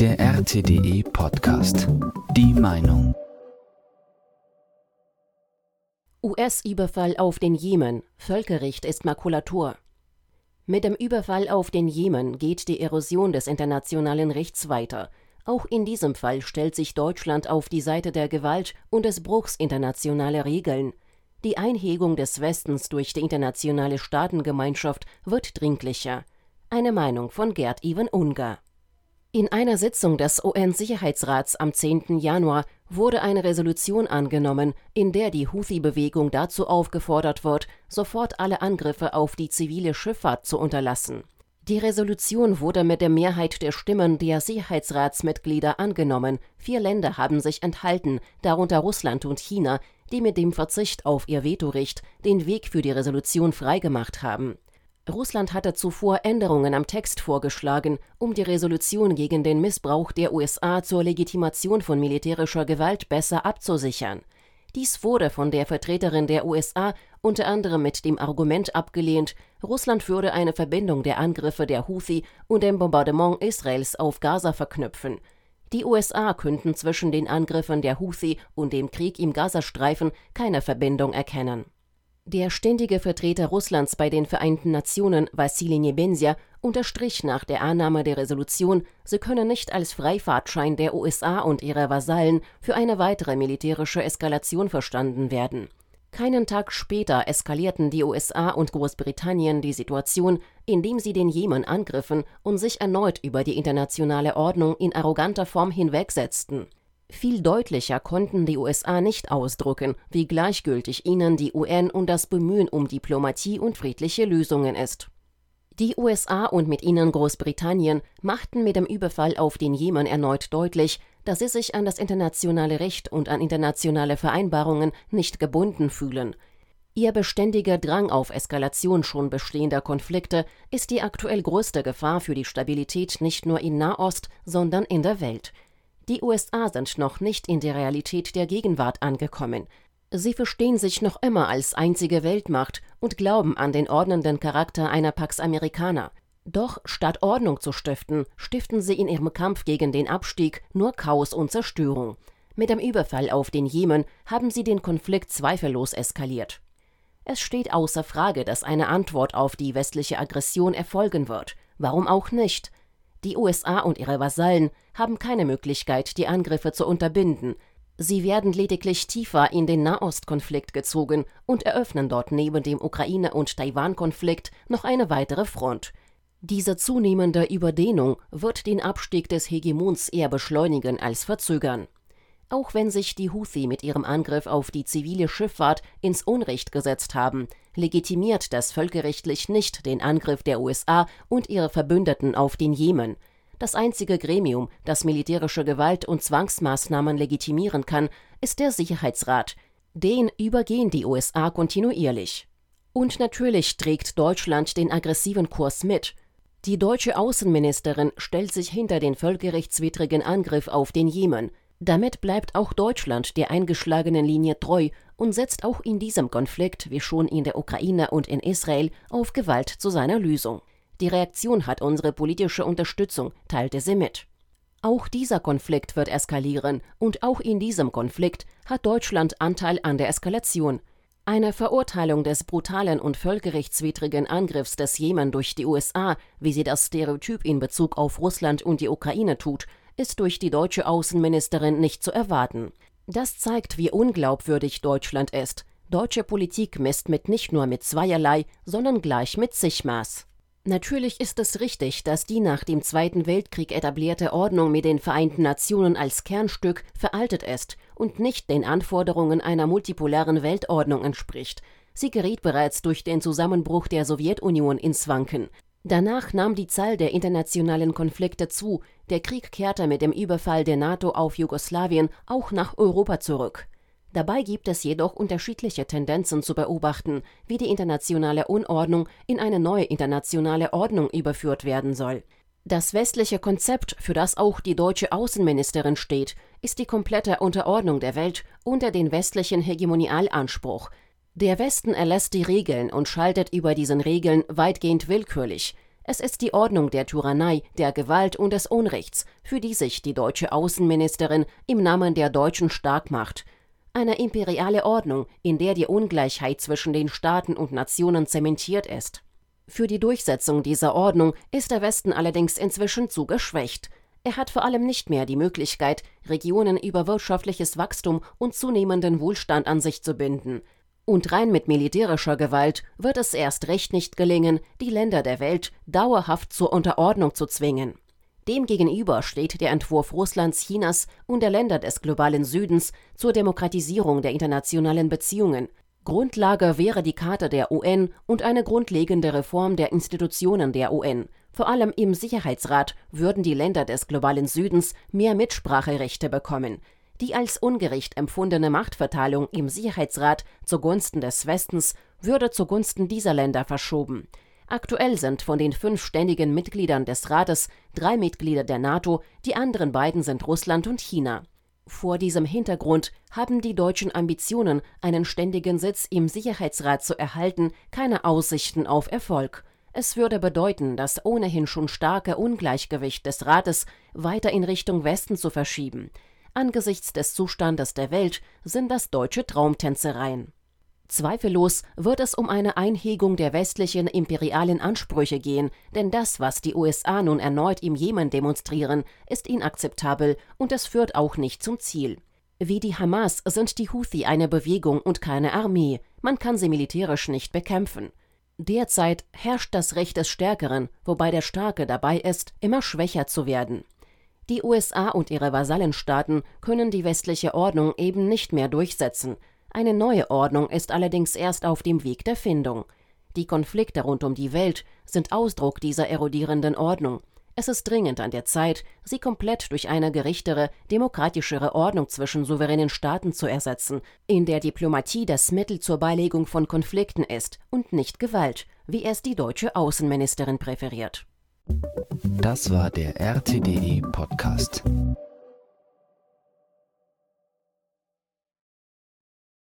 Der RTDE Podcast. Die Meinung. US-Überfall auf den Jemen. Völkerrecht ist Makulatur. Mit dem Überfall auf den Jemen geht die Erosion des internationalen Rechts weiter. Auch in diesem Fall stellt sich Deutschland auf die Seite der Gewalt und des Bruchs internationaler Regeln. Die Einhegung des Westens durch die internationale Staatengemeinschaft wird dringlicher. Eine Meinung von Gerd-Iven Unger. In einer Sitzung des UN-Sicherheitsrats am 10. Januar wurde eine Resolution angenommen, in der die Houthi-Bewegung dazu aufgefordert wird, sofort alle Angriffe auf die zivile Schifffahrt zu unterlassen. Die Resolution wurde mit der Mehrheit der Stimmen der Sicherheitsratsmitglieder angenommen. 4 Länder haben sich enthalten, darunter Russland und China, die mit dem Verzicht auf ihr Vetorecht den Weg für die Resolution freigemacht haben. Russland hatte zuvor Änderungen am Text vorgeschlagen, um die Resolution gegen den Missbrauch der USA zur Legitimation von militärischer Gewalt besser abzusichern. Dies wurde von der Vertreterin der USA unter anderem mit dem Argument abgelehnt, Russland würde eine Verbindung der Angriffe der Houthi und dem Bombardement Israels auf Gaza verknüpfen. Die USA könnten zwischen den Angriffen der Houthi und dem Krieg im Gazastreifen keine Verbindung erkennen. Der ständige Vertreter Russlands bei den Vereinten Nationen, Wassili Nebenzia, unterstrich nach der Annahme der Resolution, sie könne nicht als Freifahrtschein der USA und ihrer Vasallen für eine weitere militärische Eskalation verstanden werden. Keinen Tag später eskalierten die USA und Großbritannien die Situation, indem sie den Jemen angriffen und sich erneut über die internationale Ordnung in arroganter Form hinwegsetzten. Viel deutlicher konnten die USA nicht ausdrücken, wie gleichgültig ihnen die UN und das Bemühen um Diplomatie und friedliche Lösungen ist. Die USA und mit ihnen Großbritannien machten mit dem Überfall auf den Jemen erneut deutlich, dass sie sich an das internationale Recht und an internationale Vereinbarungen nicht gebunden fühlen. Ihr beständiger Drang auf Eskalation schon bestehender Konflikte ist die aktuell größte Gefahr für die Stabilität nicht nur in Nahost, sondern in der Welt. Die USA sind noch nicht in der Realität der Gegenwart angekommen. Sie verstehen sich noch immer als einzige Weltmacht und glauben an den ordnenden Charakter einer Pax Americana. Doch statt Ordnung zu stiften, stiften sie in ihrem Kampf gegen den Abstieg nur Chaos und Zerstörung. Mit dem Überfall auf den Jemen haben sie den Konflikt zweifellos eskaliert. Es steht außer Frage, dass eine Antwort auf die westliche Aggression erfolgen wird. Warum auch nicht? Die USA und ihre Vasallen haben keine Möglichkeit, die Angriffe zu unterbinden. Sie werden lediglich tiefer in den Nahostkonflikt gezogen und eröffnen dort neben dem Ukraine- und Taiwan-Konflikt noch eine weitere Front. Diese zunehmende Überdehnung wird den Abstieg des Hegemons eher beschleunigen als verzögern. Auch wenn sich die Houthi mit ihrem Angriff auf die zivile Schifffahrt ins Unrecht gesetzt haben, legitimiert das völkerrechtlich nicht den Angriff der USA und ihrer Verbündeten auf den Jemen. Das einzige Gremium, das militärische Gewalt und Zwangsmaßnahmen legitimieren kann, ist der Sicherheitsrat. Den übergehen die USA kontinuierlich. Und natürlich trägt Deutschland den aggressiven Kurs mit. Die deutsche Außenministerin stellt sich hinter den völkerrechtswidrigen Angriff auf den Jemen. Damit bleibt auch Deutschland der eingeschlagenen Linie treu und setzt auch in diesem Konflikt, wie schon in der Ukraine und in Israel, auf Gewalt zu seiner Lösung. Die Reaktion hat unsere politische Unterstützung, teilte sie mit. Auch dieser Konflikt wird eskalieren und auch in diesem Konflikt hat Deutschland Anteil an der Eskalation. Eine Verurteilung des brutalen und völkerrechtswidrigen Angriffs des Jemen durch die USA, wie sie das Stereotyp in Bezug auf Russland und die Ukraine tut, ist durch die deutsche Außenministerin nicht zu erwarten. Das zeigt, wie unglaubwürdig Deutschland ist. Deutsche Politik misst nicht nur mit zweierlei, sondern gleich mit Zigmaß. Natürlich ist es richtig, dass die nach dem Zweiten Weltkrieg etablierte Ordnung mit den Vereinten Nationen als Kernstück veraltet ist und nicht den Anforderungen einer multipolaren Weltordnung entspricht. Sie geriet bereits durch den Zusammenbruch der Sowjetunion ins Wanken. Danach nahm die Zahl der internationalen Konflikte zu, der Krieg kehrte mit dem Überfall der NATO auf Jugoslawien auch nach Europa zurück. Dabei gibt es jedoch unterschiedliche Tendenzen zu beobachten, wie die internationale Unordnung in eine neue internationale Ordnung überführt werden soll. Das westliche Konzept, für das auch die deutsche Außenministerin steht, ist die komplette Unterordnung der Welt unter den westlichen Hegemonialanspruch. Der Westen erlässt die Regeln und schaltet über diesen Regeln weitgehend willkürlich. Es ist die Ordnung der Tyrannei, der Gewalt und des Unrechts, für die sich die deutsche Außenministerin im Namen der Deutschen stark macht. Eine imperiale Ordnung, in der die Ungleichheit zwischen den Staaten und Nationen zementiert ist. Für die Durchsetzung dieser Ordnung ist der Westen allerdings inzwischen zu geschwächt. Er hat vor allem nicht mehr die Möglichkeit, Regionen über wirtschaftliches Wachstum und zunehmenden Wohlstand an sich zu binden. Und rein mit militärischer Gewalt wird es erst recht nicht gelingen, die Länder der Welt dauerhaft zur Unterordnung zu zwingen. Demgegenüber steht der Entwurf Russlands, Chinas und der Länder des globalen Südens zur Demokratisierung der internationalen Beziehungen. Grundlage wäre die Charta der UN und eine grundlegende Reform der Institutionen der UN. Vor allem im Sicherheitsrat würden die Länder des globalen Südens mehr Mitspracherechte bekommen. Die als ungerecht empfundene Machtverteilung im Sicherheitsrat zugunsten des Westens würde zugunsten dieser Länder verschoben. Aktuell sind von den 5 ständigen Mitgliedern des Rates 3 Mitglieder der NATO, die anderen beiden sind Russland und China. Vor diesem Hintergrund haben die deutschen Ambitionen, einen ständigen Sitz im Sicherheitsrat zu erhalten, keine Aussichten auf Erfolg. Es würde bedeuten, das ohnehin schon starke Ungleichgewicht des Rates weiter in Richtung Westen zu verschieben. Angesichts des Zustandes der Welt sind das deutsche Traumtänzereien. Zweifellos wird es um eine Einhegung der westlichen imperialen Ansprüche gehen, denn das, was die USA nun erneut im Jemen demonstrieren, ist inakzeptabel und es führt auch nicht zum Ziel. Wie die Hamas sind die Houthi eine Bewegung und keine Armee, man kann sie militärisch nicht bekämpfen. Derzeit herrscht das Recht des Stärkeren, wobei der Starke dabei ist, immer schwächer zu werden. Die USA und ihre Vasallenstaaten können die westliche Ordnung eben nicht mehr durchsetzen. Eine neue Ordnung ist allerdings erst auf dem Weg der Findung. Die Konflikte rund um die Welt sind Ausdruck dieser erodierenden Ordnung. Es ist dringend an der Zeit, sie komplett durch eine gerechtere, demokratischere Ordnung zwischen souveränen Staaten zu ersetzen, in der Diplomatie das Mittel zur Beilegung von Konflikten ist und nicht Gewalt, wie es die deutsche Außenministerin präferiert. Das war der RTDE Podcast.